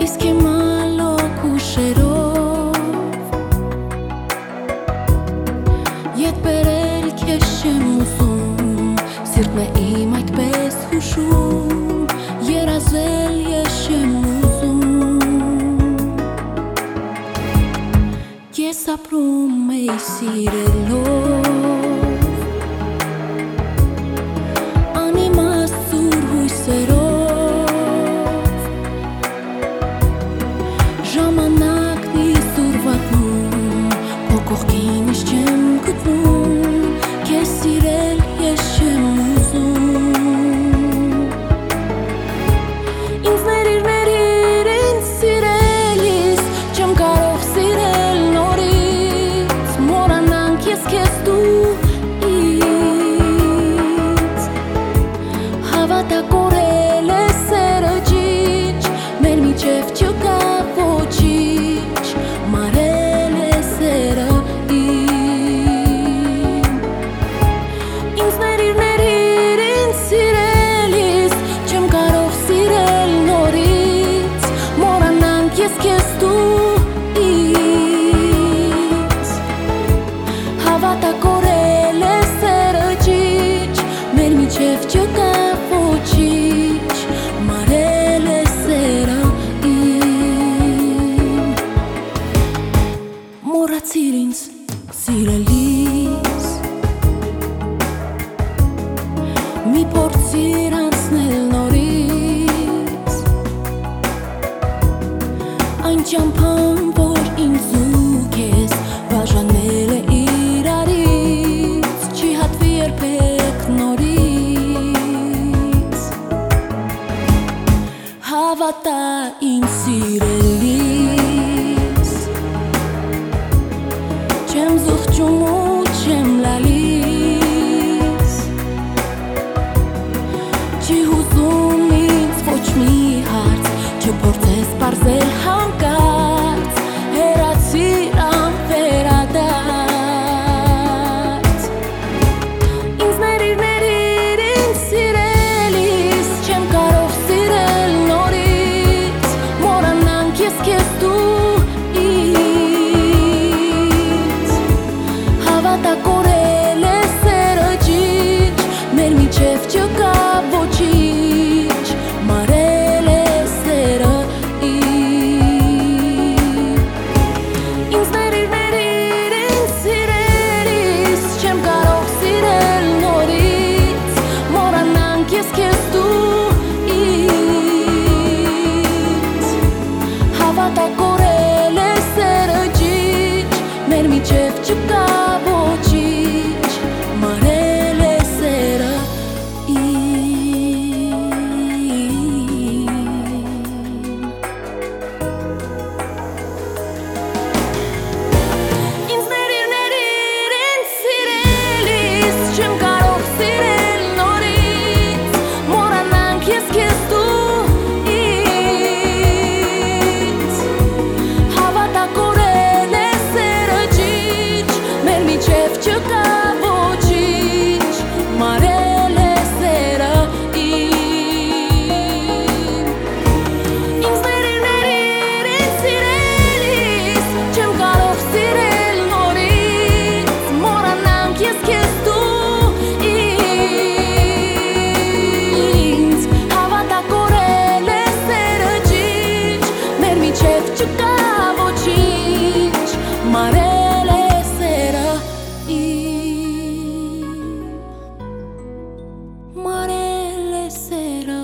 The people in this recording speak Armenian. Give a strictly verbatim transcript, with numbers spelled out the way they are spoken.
Իսկ հիմա լոքուշերով Ետ բերել քեզ չեմ ուզում Սիրտն է իմ այդպես հուշում Երազել ես չեմ ուզում Ես ապրում էի սիրելով Անիմաստ սուր հույսերով Ժամանակն իսուր վատնում Քո կողքին ինչ չեմ գտնում Քեզ սիրել ես չեմ ուզում Ինձ ներիր, ներիր, ինձ սիրելիս Չեմ կարող սիրել նորից Մոռանանք ես քեզ դու ինձ Հավատա կորել է սերը ջիջ Մեր միջև չկա Հավատա կորել է սերը ջիջ Մեր միջև չկա ոչինչ Մարել է սերը իմ Մոռացիր ինձ սիրելիս Մի փորձիր անցնել նորից Այն ճամփան, որ ինձ ու քեզ բաժանել է իրարից Չի հատվի երբեք նորից Հավատա ինձ սիրելիս Չեմ զղջում ու չեմ լալիս Չի հուզում ինձ ոչ մի հարց Չփորձես պարզել հանկարծ Հեռացիր անվերադարձ Ինձ ներիր, ներիր, ինձ սիրելիս Չեմ կարող սիրել նորից Մոռանանք ես քեզ դու ինձ Հավատա կորել է սերը ջիջ Մեր միջև չկա ոչինչ Մարել է սերը Հավատա կորել է սերը ջիջ Մեր միջև չկա ոչինչ Մարել է սերը Ինձ ներիր, ներիր, ինձ սիրելիս Չեմ կարող սիրել նորից Մոռանանք ես քեզ դու Չկա ոչինչ Մարել է սերը իմ Ինձ ներիր, ներիր, ինձ սիրելիս Չեմ կարող սիրել նորից Մոռանանք ես քեզ դու ինձ Հավատա կորել է սերը ջիջ Մեր միջև չկա ոչինչ Մարել է սերը Marele sera